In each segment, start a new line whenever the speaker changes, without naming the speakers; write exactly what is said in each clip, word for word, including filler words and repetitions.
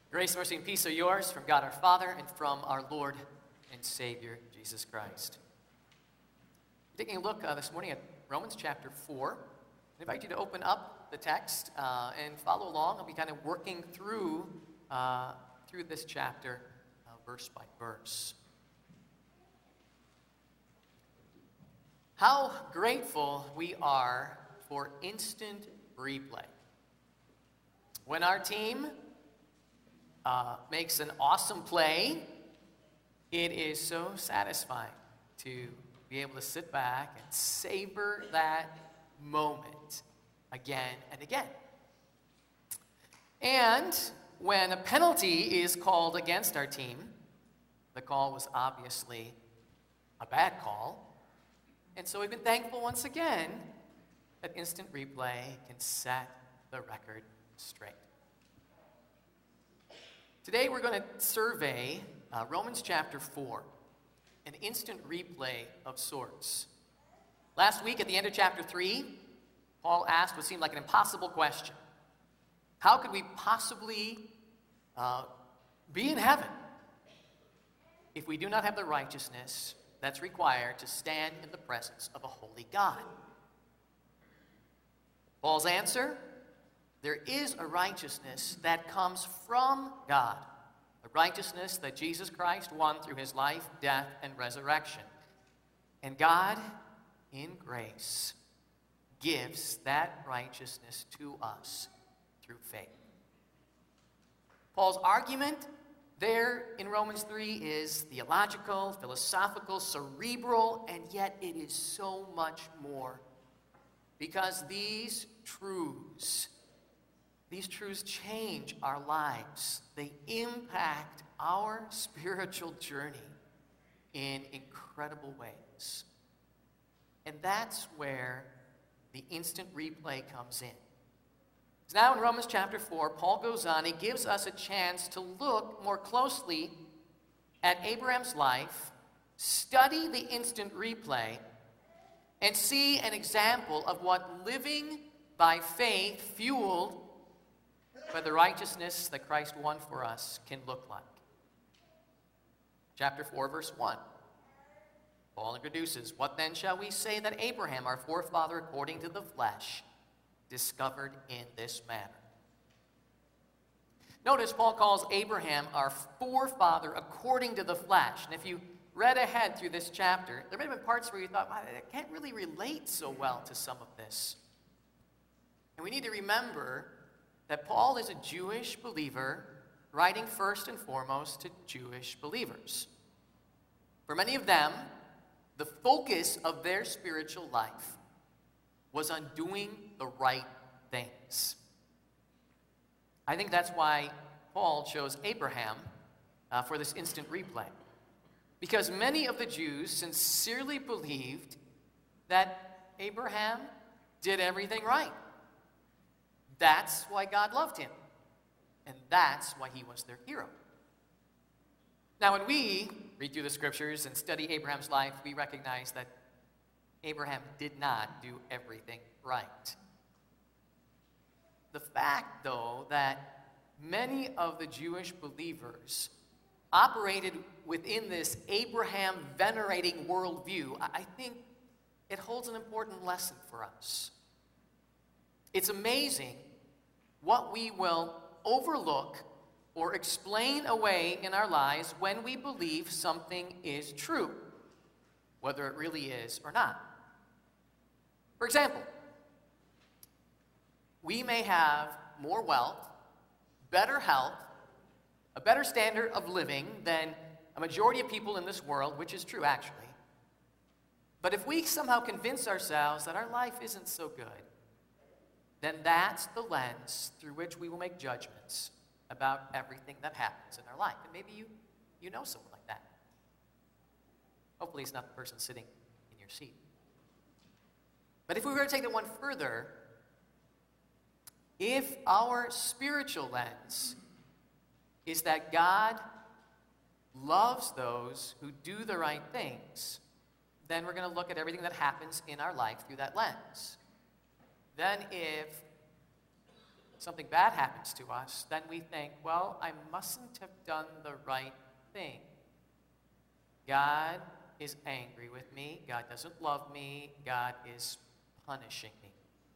Grace, mercy, and peace are yours from God our Father and from our Lord and Savior, Jesus Christ. We're taking a look uh, this morning at Romans chapter four. I invite you to open up the text uh, and follow along. I'll be kind of working through, uh, through this chapter uh, verse by verse. How grateful we are for instant replay. When our team uh, makes an awesome play, it is so satisfying to be able to sit back and savor that moment again and again. And when a penalty is called against our team, the call was obviously a bad call, and so we've been thankful once again that instant replay can set the record straight. Today we're going to survey uh, Romans chapter four, an instant replay of sorts. Last week at the end of chapter three, Paul asked what seemed like an impossible question. How could we possibly uh, be in heaven if we do not have the righteousness that's required to stand in the presence of a holy God? Paul's answer: there is a righteousness that comes from God, a righteousness that Jesus Christ won through his life, death, and resurrection. And God, in grace, gives that righteousness to us through faith. Paul's argument there in Romans three is theological, philosophical, cerebral, and yet it is so much more. Because these truths, these truths change our lives. They impact our spiritual journey in incredible ways. And that's where the instant replay comes in. So now in Romans chapter four, Paul goes on, he gives us a chance to look more closely at Abraham's life, study the instant replay, and see an example of what living by faith, fueled by the righteousness that Christ won for us, can look like. Chapter four, verse one. Paul introduces, "What then shall we say that Abraham, our forefather according to the flesh, discovered in this manner?" Notice Paul calls Abraham our forefather according to the flesh. And if you read ahead through this chapter, there may have been parts where you thought, well, I can't really relate so well to some of this. And we need to remember that Paul is a Jewish believer writing first and foremost to Jewish believers. For many of them, the focus of their spiritual life was on doing the right things. I think that's why Paul chose Abraham uh, for this instant replay. Because many of the Jews sincerely believed that Abraham did everything right. That's why God loved him. And that's why he was their hero. Now, when we read through the scriptures and study Abraham's life, we recognize that Abraham did not do everything right. The fact, though, that many of the Jewish believers operated within this Abraham-venerating worldview, I think it holds an important lesson for us. It's amazing what we will overlook or explain away in our lives when we believe something is true, whether it really is or not. For example, we may have more wealth, better health, a better standard of living than a majority of people in this world, which is true actually. But if we somehow convince ourselves that our life isn't so good, then that's the lens through which we will make judgments about everything that happens in our life. And maybe you, you know someone like that. Hopefully it's not the person sitting in your seat. But if we were to take it one further, if our spiritual lens is that God loves those who do the right things, then we're going to look at everything that happens in our life through that lens. Then if something bad happens to us, then we think, well, I mustn't have done the right thing. God is angry with me. God doesn't love me. God is punishing me.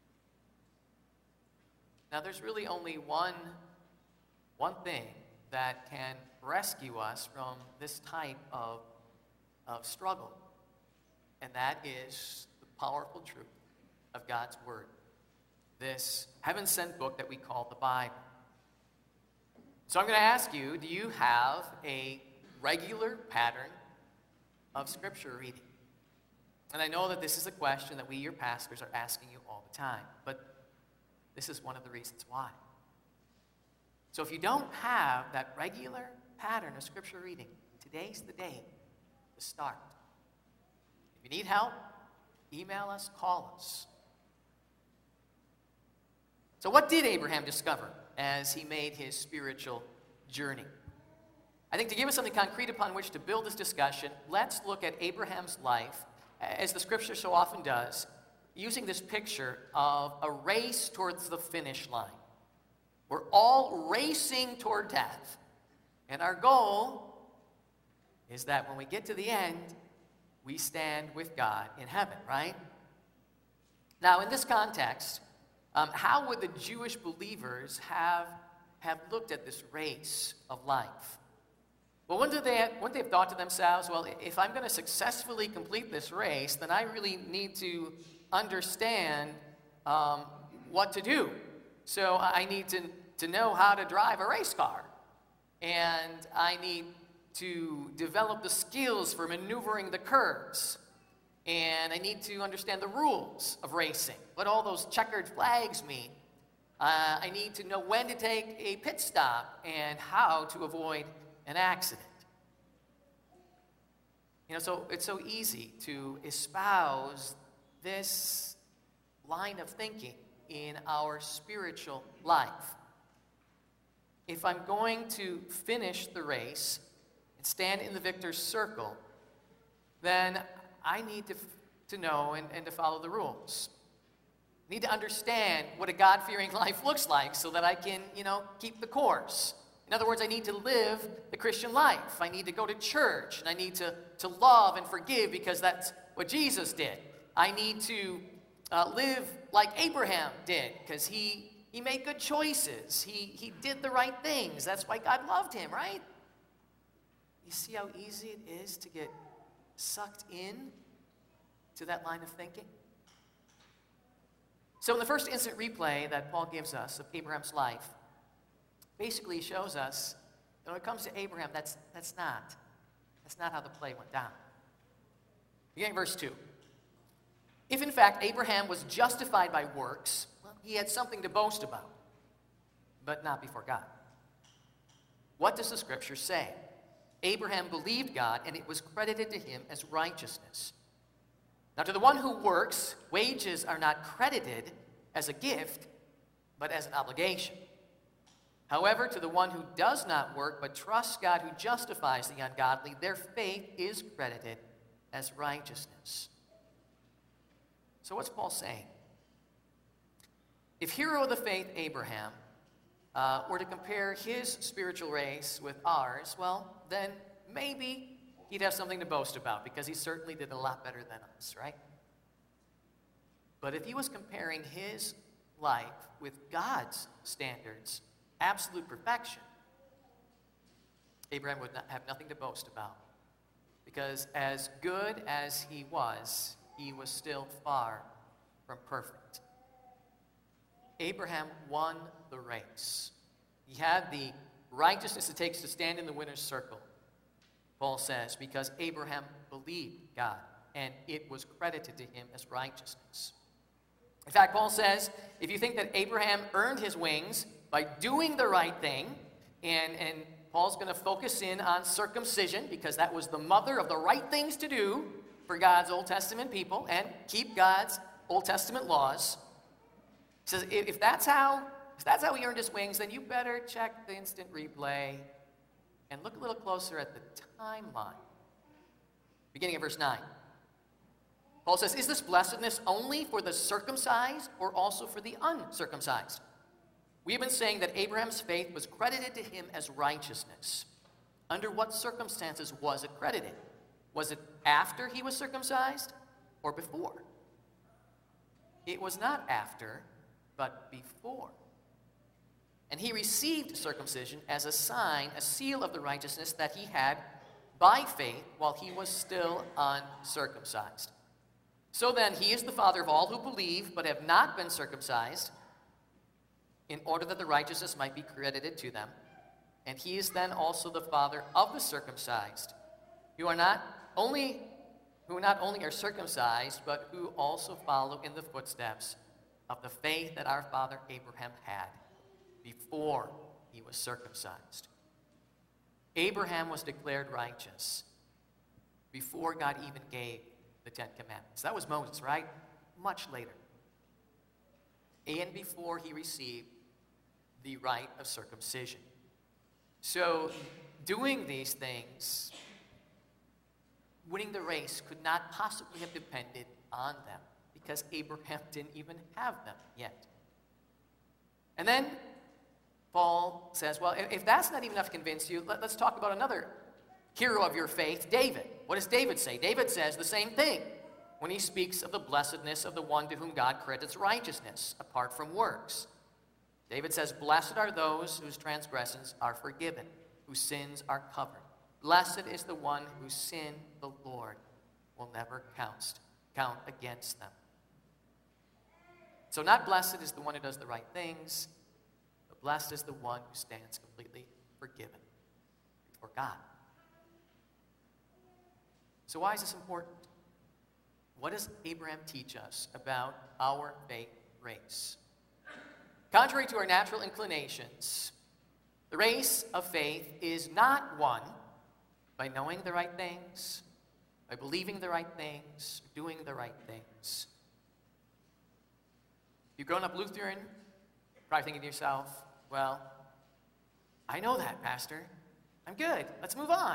Now, there's really only one, one thing that can rescue us from this type of, of struggle, and that is the powerful truth of God's Word, this heaven-sent book that we call the Bible. So I'm going to ask you, do you have a regular pattern of Scripture reading? And I know that this is a question that we, your pastors, are asking you all the time, but this is one of the reasons why. So if you don't have that regular pattern of Scripture reading, today's the day to start. If you need help, email us, call us. So what did Abraham discover as he made his spiritual journey? I think to give us something concrete upon which to build this discussion, let's look at Abraham's life, as the Scripture so often does, using this picture of a race towards the finish line. We're all racing toward death, and our goal is that when we get to the end, we stand with God in heaven, right? Now, in this context, um, how would the Jewish believers have, have looked at this race of life? Well, wouldn't they, have, wouldn't they have thought to themselves, well, if I'm going to successfully complete this race, then I really need to understand um, what to do. So I need to, to know how to drive a race car. And I need to develop the skills for maneuvering the curves. And I need to understand the rules of racing, what all those checkered flags mean. Uh, I need to know when to take a pit stop and how to avoid an accident. You know, so it's so easy to espouse this line of thinking in our spiritual life. If I'm going to finish the race and stand in the victor's circle, then I need to, to know and, and to follow the rules. I need to understand what a God-fearing life looks like so that I can, you know, keep the course. In other words, I need to live the Christian life. I need to go to church, and I need to, to love and forgive because that's what Jesus did. I need to uh, live like Abraham did because he, he made good choices. He, he did the right things. That's why God loved him, right? You see how easy it is to get sucked in to that line of thinking? So in the first instant replay that Paul gives us of Abraham's life, basically shows us that when it comes to Abraham, that's, that's not. That's not how the play went down. Beginning verse two. If in fact Abraham was justified by works, well, he had something to boast about, but not before God. What does the Scripture say? Abraham believed God, and it was credited to him as righteousness. Now to the one who works, wages are not credited as a gift, but as an obligation. However, to the one who does not work, but trusts God who justifies the ungodly, their faith is credited as righteousness. So what's Paul saying? If hero of the faith Abraham uh, were to compare his spiritual race with ours, well, then maybe he'd have something to boast about because he certainly did a lot better than us, right? But if he was comparing his life with God's standards, absolute perfection, Abraham would not have nothing to boast about. Because as good as he was, he was still far from perfect. Abraham won the race. He had the righteousness it takes to stand in the winner's circle, Paul says, because Abraham believed God, and it was credited to him as righteousness. In fact, Paul says, if you think that Abraham earned his wings by doing the right thing, and, and Paul's going to focus in on circumcision because that was the mother of the right things to do for God's Old Testament people and keep God's Old Testament laws. He says, if that's how, if that's how he earned his wings, then you better check the instant replay and look a little closer at the timeline. Beginning of verse nine. Paul says, is this blessedness only for the circumcised or also for the uncircumcised? We've been saying that Abraham's faith was credited to him as righteousness. Under what circumstances was it credited? Was it after he was circumcised or before? It was not after, but before. And he received circumcision as a sign, a seal of the righteousness that he had by faith while he was still uncircumcised. So then, he is the father of all who believe but have not been circumcised, in order that the righteousness might be credited to them. And he is then also the father of the circumcised, who are not only who not only are circumcised, but who also follow in the footsteps of the faith that our father Abraham had before he was circumcised. Abraham was declared righteous before God even gave the Ten Commandments. That was Moses, right? Much later. And before he received the rite of circumcision. So, doing these things, winning the race could not possibly have depended on them, because Abraham didn't even have them yet. And then Paul says, well, if that's not even enough to convince you, let, let's talk about another hero of your faith, David. What does David say? David says the same thing when he speaks of the blessedness of the one to whom God credits righteousness, apart from works. David says, blessed are those whose transgressions are forgiven, whose sins are covered. Blessed is the one whose sin the Lord will never count, count against them. So not blessed is the one who does the right things, but blessed is the one who stands completely forgiven before God. So why is this important? What does Abraham teach us about our faith race? Contrary to our natural inclinations, the race of faith is not won by knowing the right things, by believing the right things, doing the right things. If you've grown up Lutheran, you're probably thinking to yourself, well, I know that, Pastor. I'm good. Let's move on.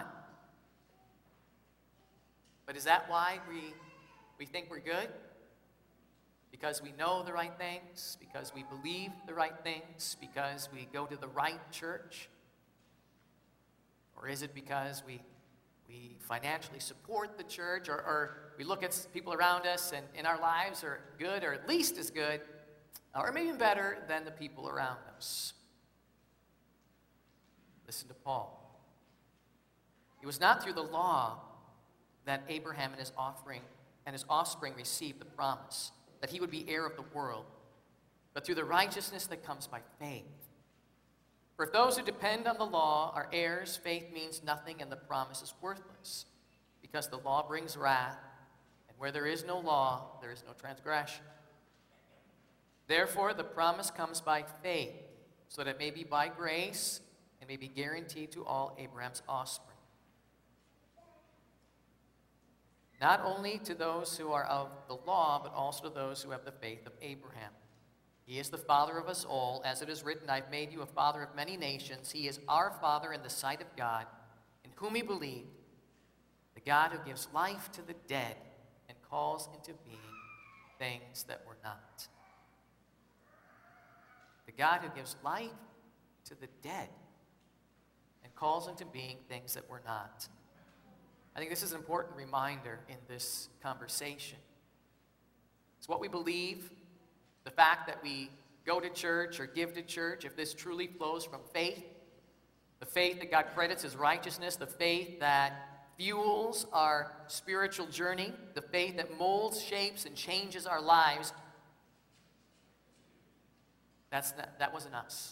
But is that why we, we think we're good? Because we know the right things, because we believe the right things, because we go to the right church? Or is it because we, we financially support the church, or, or we look at people around us and in our lives are good, or at least as good, or maybe even better than the people around us? Listen to Paul. It was not through the law that Abraham and his offering and his offspring received the promise that he would be heir of the world, but through the righteousness that comes by faith. For if those who depend on the law are heirs, faith means nothing and the promise is worthless, because the law brings wrath, and where there is no law, there is no transgression. Therefore, the promise comes by faith, so that it may be by grace and may be guaranteed to all Abraham's offspring. Not only to those who are of the law, but also to those who have the faith of Abraham. He is the father of us all. As it is written, I've made you a father of many nations. He is our father in the sight of God, in whom he believed, the God who gives life to the dead and calls into being things that were not. The God who gives life to the dead and calls into being things that were not. I think this is an important reminder in this conversation. It's what we believe, the fact that we go to church or give to church, if this truly flows from faith, the faith that God credits as righteousness, the faith that fuels our spiritual journey, the faith that molds, shapes, and changes our lives, that's not, that wasn't us.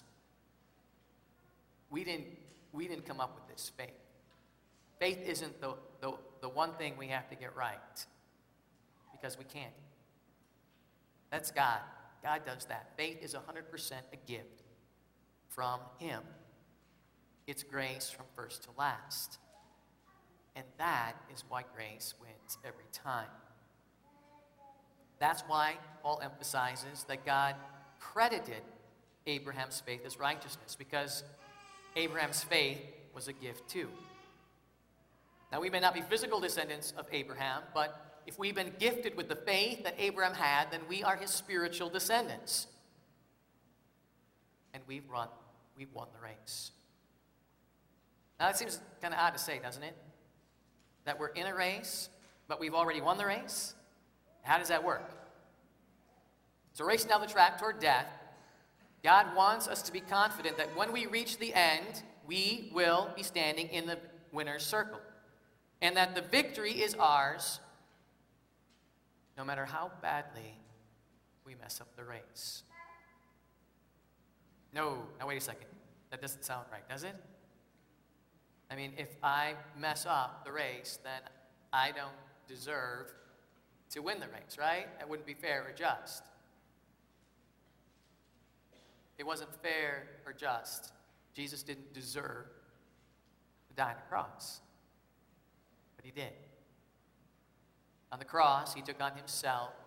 We didn't, we didn't come up with this faith. Faith isn't the, the, the one thing we have to get right, because we can't. That's God. God does that. Faith is one hundred percent a gift from him. It's grace from first to last. And that is why grace wins every time. That's why Paul emphasizes that God credited Abraham's faith as righteousness, because Abraham's faith was a gift too. Now, we may not be physical descendants of Abraham, but if we've been gifted with the faith that Abraham had, then we are his spiritual descendants. and we've run, we've won the race. Now that seems kind of odd to say, doesn't it? That we're in a race, but we've already won the race? How does that work? So racing down the track toward death, God wants us to be confident that when we reach the end, we will be standing in the winner's circle. And that the victory is ours, no matter how badly we mess up the race. No, now wait a second. That doesn't sound right, does it? I mean, if I mess up the race, then I don't deserve to win the race, right? That wouldn't be fair or just. It wasn't fair or just. Jesus didn't deserve to die on a cross. But he did. On the cross, he took on himself